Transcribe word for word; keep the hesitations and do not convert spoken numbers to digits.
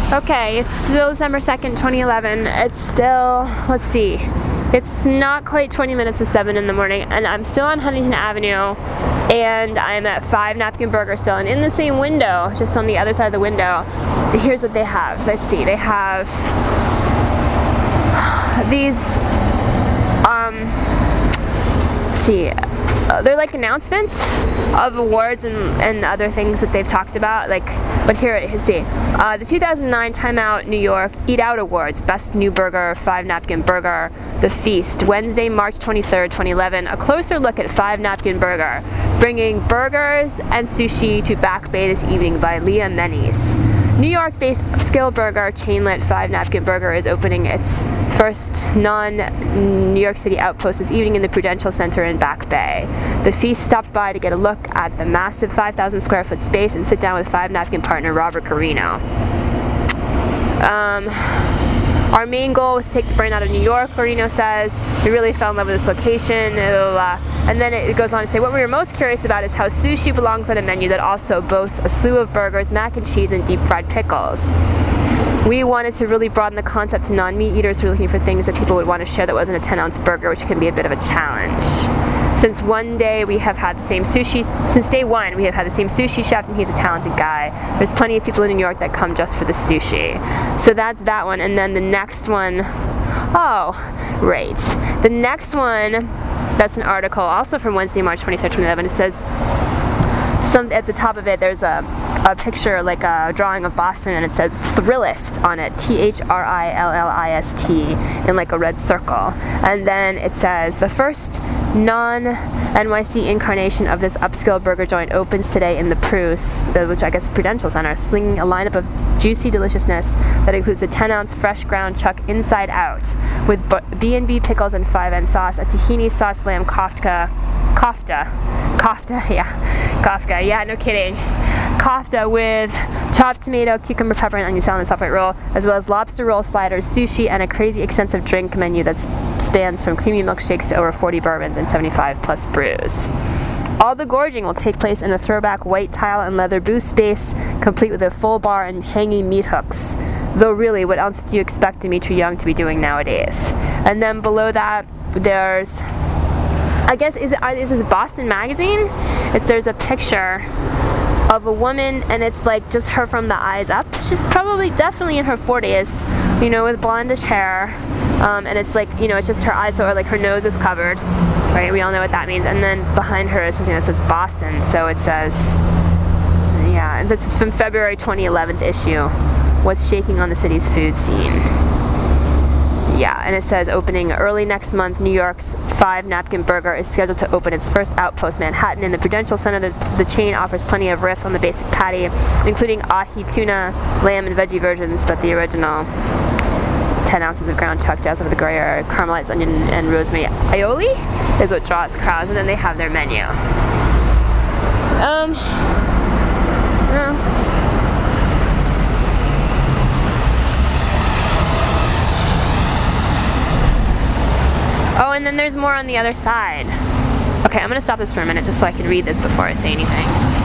Okay, it's still December second, twenty eleven. It's still, let's see, it's not quite twenty minutes to seven in the morning, and I'm still on Huntington Avenue, and I'm at Five Napkin Burger still, and in the same window, just on the other side of the window, here's what they have. Let's see, they have these, um, let's see, uh, they're like announcements of awards and, and other things that they've talked about, like, but here, let's see, uh, the two thousand nine Time Out New York Eat Out Awards, Best New Burger, Five Napkin Burger, The Feast, Wednesday, March twenty-third, twenty eleven, a closer look at Five Napkin Burger, bringing burgers and sushi to Back Bay this evening by Leah Menes. New York-based upscale burger chainlet Five Napkin Burger is opening its first non-New York City outpost this evening in the Prudential Center in Back Bay. The Feast stopped by to get a look at the massive five thousand square foot space and sit down with Five Napkin partner Robert Carino. Um, Our main goal was to take the brand out of New York, Carino says. We really fell in love with this location. Uh, and then it goes on to say, what we were most curious about is how sushi belongs on a menu that also boasts a slew of burgers, mac and cheese, and deep fried pickles. We wanted to really broaden the concept to non-meat eaters who are looking for things that people would want to share that wasn't a ten ounce burger, which can be a bit of a challenge. Since one day we have had the same sushi, since day one we have had the same sushi chef, and he's a talented guy. There's plenty of people in New York that come just for the sushi. So that's that one, and then the next one, oh, right. The next one, that's an article also from Wednesday, March twenty-third, twenty eleven. It says, some, at the top of it there's a, a picture, like a drawing of Boston, and it says Thrillist on it, T H R I L L I S T, in like a red circle. And then it says, the first non-N Y C incarnation of this upscale burger joint opens today in the Prus, which I guess is Prudential Center, slinging a lineup of juicy deliciousness that includes a ten ounce fresh ground chuck inside out, with B and B pickles and five N sauce, a tahini sauce lamb kofta, kofta, kofta, yeah, kofta, yeah, no kidding, kofta with chopped tomato, cucumber, pepper, and onion salad and soft-white roll, as well as lobster roll, sliders, sushi, and a crazy extensive drink menu that spans from creamy milkshakes to over forty bourbons and seventy-five plus brews. All the gorging will take place in a throwback white tile and leather booth space, complete with a full bar and hanging meat hooks. Though really, what else do you expect Dimitri Young to be doing nowadays? And then below that, there's, I guess, is, it, is this Boston Magazine? It's, there's a picture of a woman, and it's like just her from the eyes up. She's probably definitely in her forties, you know, with blondish hair, um, and it's like, you know, it's just her eyes, so like her nose is covered, right? We all know what that means. And then behind her is something that says Boston, so it says, yeah, and this is from February twenty eleven issue, what's shaking on the city's food scene. Yeah, and it says opening early next month, New York's Five Napkin Burger is scheduled to open its first outpost, Manhattan, in the Prudential Center. The, the chain offers plenty of riffs on the basic patty, including ahi tuna, lamb, and veggie versions, but the original ten ounces of ground chuck, jazz with the gruyere, caramelized onion, and rosemary aioli is what draws crowds, and then they have their menu. Um, well, oh, and then there's more on the other side. Okay, I'm gonna stop this for a minute just so I can read this before I say anything.